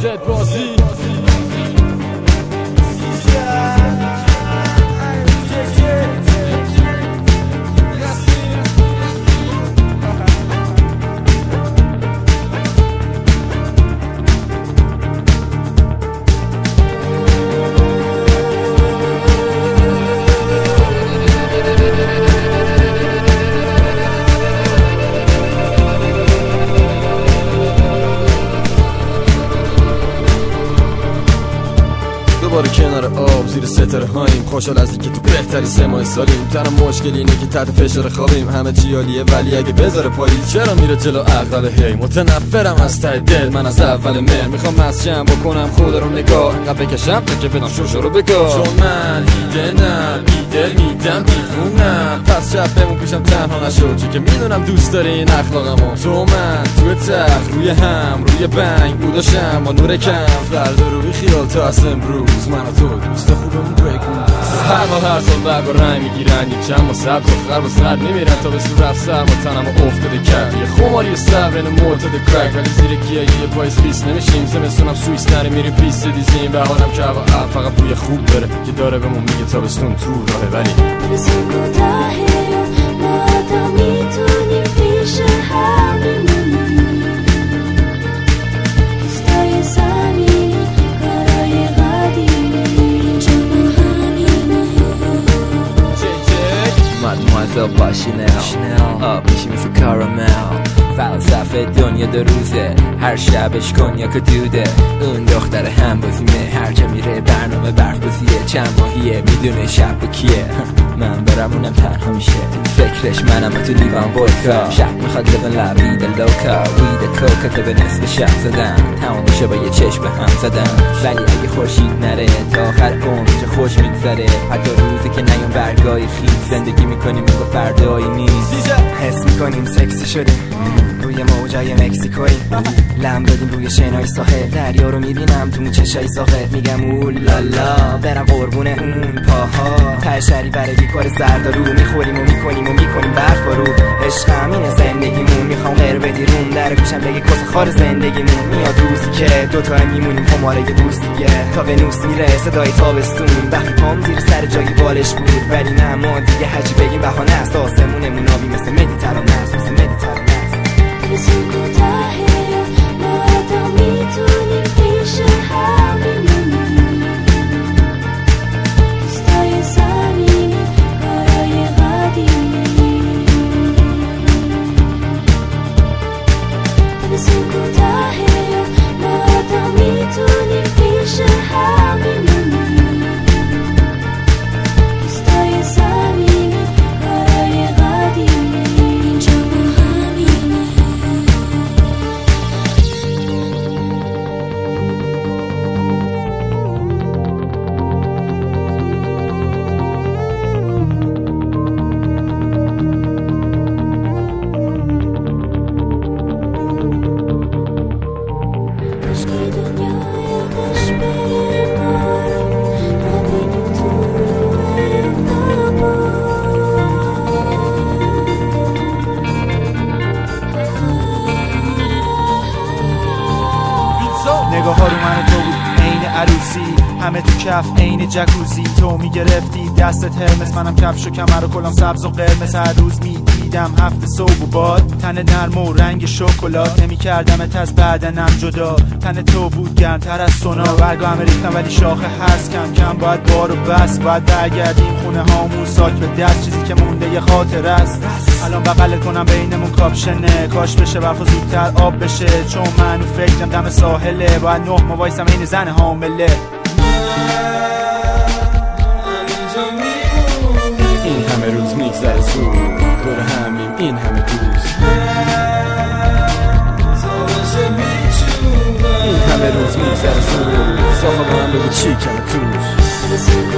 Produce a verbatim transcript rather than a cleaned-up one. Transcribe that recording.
زد بازی دوباره کنار آب زیر ستاره هاییم، خوشحال از اینکه تو بهتری سه ماه سالیم. تنها مشکل اینه که تحت فشار خوابیم، همه چی عالیه ولی اگه بذاره پاییز چرا میره جلو عقل؟ هی متنفرم از ته دل من از اول مهر، میخوام مسجم بکنم خود رو نگاه انقدر بکشم تا که بدم شوشو رو بگاه. چون من ایدنم ایدل میدم دیفونم، پس شب بمون پیشم تنها نشو چون که میدونم دوست داری این اخلاقمو. تو من توی تخت روی هم روی بنگ بوداشم با نور کم، فردا رو بی خیال تا از امروز من و تو دوست خوبمون بگو. هر ما هر سال برگ و رنگ میگیرن، یک چند ما سبز و خرب و سرد میمیرن تا به سور رفت سر ما تنم و افتاده کرد یه خماری صبر این معتاد کرک، ولی زیر گیه یه پایز پیس نمیشیم. زمستونم سویس نری میریم پیس دیزیم، بهارم که هوا اب فقط بوی خوب داره که داره بهمون میگه تابستون تو راهه. ولی تابستون کوتاهه ما تا میتونیم پیش هم بمونیم، دوستای صمیمی کارای قدیمی اینجا با همینه. Mademoiselle با شنل آب میشی مثل کارامل، فلسفه دنیا دو روزه هر شبش کنیاک و دوده. اون دختر هم بازیمه هر جا میره برنامه برف بازیه، چند ماهیه میدونه شب کیه. من برم اونم تنها میشه فکرش منم تو لیوان ودکا، شب میخواد لبن لبید لوکا وید کوکا تا به نصف شب زدن تمام میشه با یه چشم به هم زدن. ولی اگه خورشید نره تا آخر عمر چه خوش میگذره، حتی روزی که نیام برگای خیز زندگی میکنیم مثل فردایی نیست. حس میکنیم سکسی شدیم روی موجای مکزیکویی، لم دادیم روی شنای ساحل، دریا رو میبینم تو چشای ساحل، میگم اولالا برم قربون اون پاها، تشری برای بیکار زردارو میخوریم و میکنیم و میکنیم برف رو. عشق همینه زندگیمون، میخوام غیر بدی روم در گوشم بگی کس خار زندگیمون. میاد روزی که دوتا میمونیم خماره دوستیه تا به نوس میره صدای تابستون، وقتی پام زیر سر جایی بالش بود ولی نه ما دیگه هرچی بگیم بهانه است. آسمونمون آبی مثل مدیترانه است، مثل مدیترانه است. تابستون کوتاهه ما تا میتونیم پیش هم بمونیم، دوستای صمیمی کارای قدیمی. تابستون کوتاهه ما تا میتونیم پیش هم بمونیم، دوستای صمیمی کارای قدیمی اینجا با همینه. عشقی دنیای قش بره بارم نبینیم تو نگاه ها رو من تو بود عین عروسی، همه تو کف عین جکوزی. تو میگرفتی دستت هرمس، منم کفش و کمر و کلام سبز و قرمز. هر روز میدیدم هفت صبح و باد، تن نرم و رنگ شکلات، نمیکردمت از بدنم جدا. تن تو بود گرمتر از سونا، برگا همه ریختم ولی شاخه هست کم کم. باید بارو بس باید برگردیم خونه هامون ساک به دست، چیزی که مونده یه خاطر است. الان بغلت کنم بینمون کاپشنه، کاش بشه برف و زودتر آب بشه، چون من و فکرم دم ساحله. باید نه ما وایسم این زن حامله. این همه روز میگذره زود دور همیم این همه دوست، این همه روز میگذره زود ساقا با هم بگو چی کمه توش.